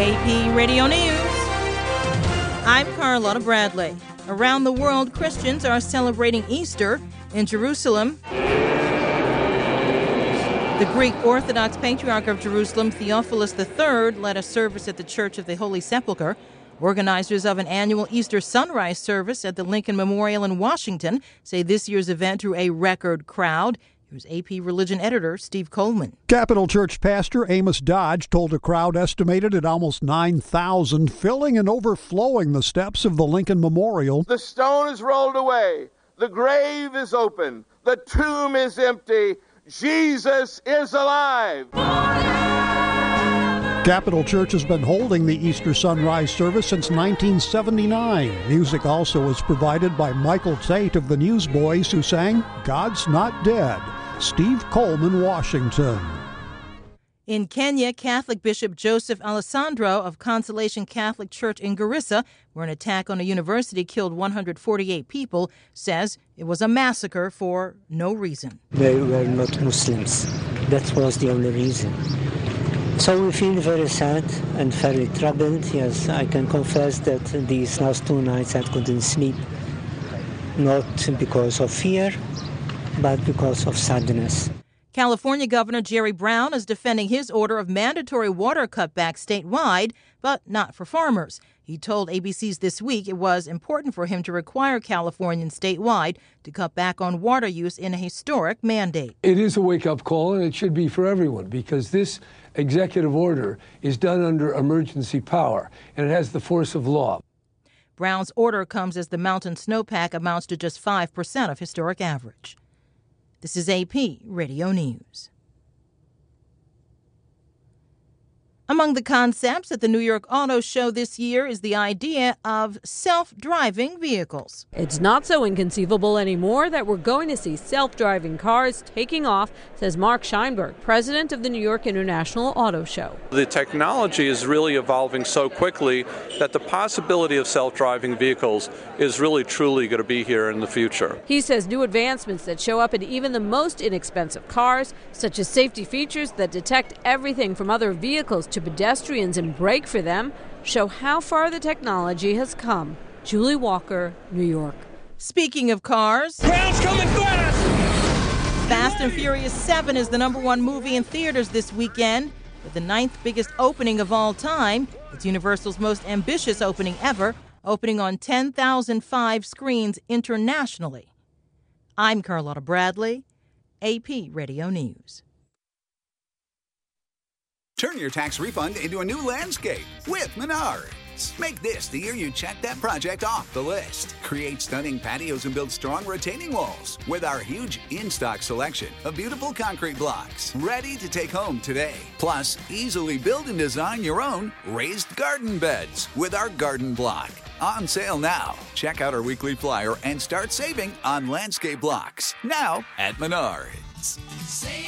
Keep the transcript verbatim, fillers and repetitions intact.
A P Radio News. I'm Carlotta Bradley. Around the world, Christians are celebrating Easter. In Jerusalem, the Greek Orthodox Patriarch of Jerusalem, Theophilus the Third, led a service at the Church of the Holy Sepulchre. Organizers of an annual Easter sunrise service at the Lincoln Memorial in Washington say this year's event drew a record crowd. Here's A P Religion editor Steve Coleman. Capitol Church pastor Amos Dodge told a crowd estimated at almost nine thousand, filling and overflowing the steps of the Lincoln Memorial. The stone is rolled away. The grave is open. The tomb is empty. Jesus is alive. Capitol Church has been holding the Easter sunrise service since nineteen seventy-nine. Music also was provided by Michael Tate of the Newsboys, who sang God's Not Dead. Steve Coleman, Washington. In Kenya, Catholic Bishop Joseph Alessandro of Consolation Catholic Church in Garissa, where an attack on a university killed one hundred forty-eight people, says it was a massacre for no reason. They were not Muslims. That was the only reason. So we feel very sad and very troubled. Yes, I can confess that these last two nights I couldn't sleep. Not because of fear, but because of sadness. California Governor Jerry Brown is defending his order of mandatory water cutbacks statewide, but not for farmers. He told A B C's This Week it was important for him to require Californians statewide to cut back on water use in a historic mandate. It is a wake-up call, and it should be for everyone, because this executive order is done under emergency power, and it has the force of law. Brown's order comes as the mountain snowpack amounts to just five percent of historic average. This is A P Radio News. Among the concepts at the New York Auto Show this year is the idea of self-driving vehicles. It's not so inconceivable anymore that we're going to see self-driving cars taking off, says Mark Scheinberg, president of the New York International Auto Show. The technology is really evolving so quickly that the possibility of self-driving vehicles is really truly going to be here in the future. He says new advancements that show up in even the most inexpensive cars, such as safety features that detect everything from other vehicles to pedestrians and brake for them, show how far the technology has come. Julie Walker, New York. Speaking of cars, crowd's coming fast! Fast and Furious seven is the number one movie in theaters this weekend. With the ninth biggest opening of all time, it's Universal's most ambitious opening ever, opening on ten thousand five screens internationally. I'm Carlotta Bradley, A P Radio News. Turn your tax refund into a new landscape with Menards. Make this the year you check that project off the list. Create stunning patios and build strong retaining walls with our huge in-stock selection of beautiful concrete blocks ready to take home today. Plus, easily build and design your own raised garden beds with our garden block. On sale now. Check out our weekly flyer and start saving on landscape blocks now at Menards. Save